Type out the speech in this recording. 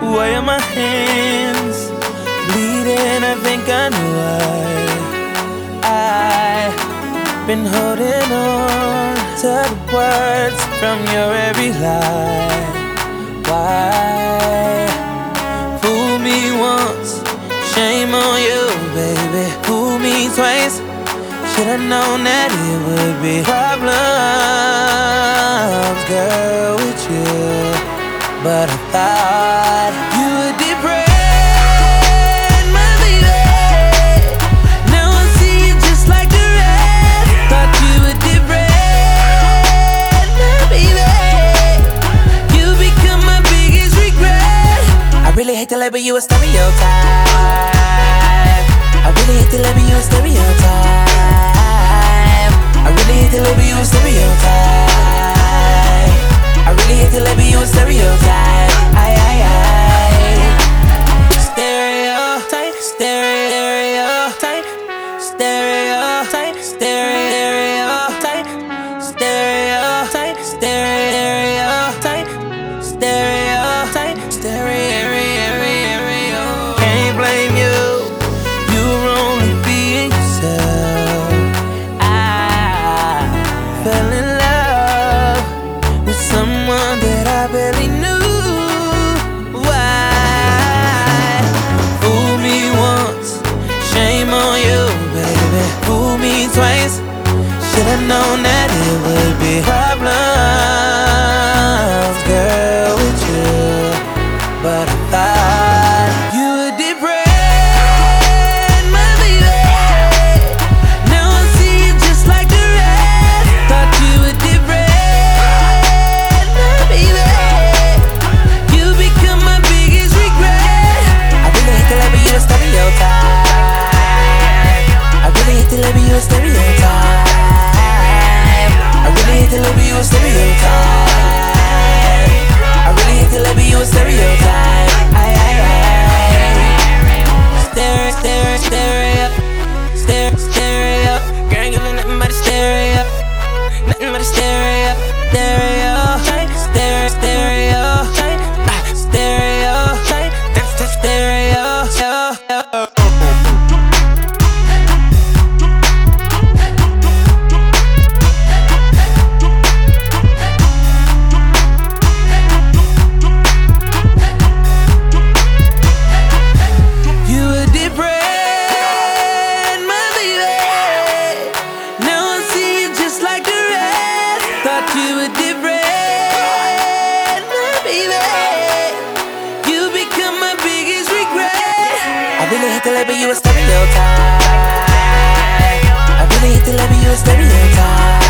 why are my hands bleeding? I think I know why. I've been holding on to the words from your every lie. Why? Fool me once, shame on you, baby. Fool me twice, should've known that it would be problems, girl, with you. But I thought you would depress my baby. Now I see you just like the rest. Thought you would depress my baby. You become my biggest regret. I really hate to label you a stereotype. I really hate to label you a stereotype. I really hate to label you a stereotype. I really hate to label you a stereotype. Stereotype, stereotype, stereotype, stereotype, stereotype, stereotype, stereotype, stereo. Can't blame you, you're only being yourself. I fell in love with someone that I barely knew. Why? Fool me once, shame on you, baby. Fool me twice, should've known that it would be problems, girl, with you. But I thought you would depress my baby. Now I see you just like the rest. Thought you would depress my baby. You become my biggest regret. I really hate to label you a stereotype. I really hate to label you a stereotype. I really hate to label you a stereotype. I really hate to label you a stereotype. Stereo. Girl, you look nothing but a stereo. Nothing but a stereo. Stereotype. Stereotype. Stereotype. That's the stereo. You would depress my baby. Now I see you just like the rest. Thought you would depress my baby. You become my biggest regret. I really hate to label you a stereotype. I really hate to label you a stereotype.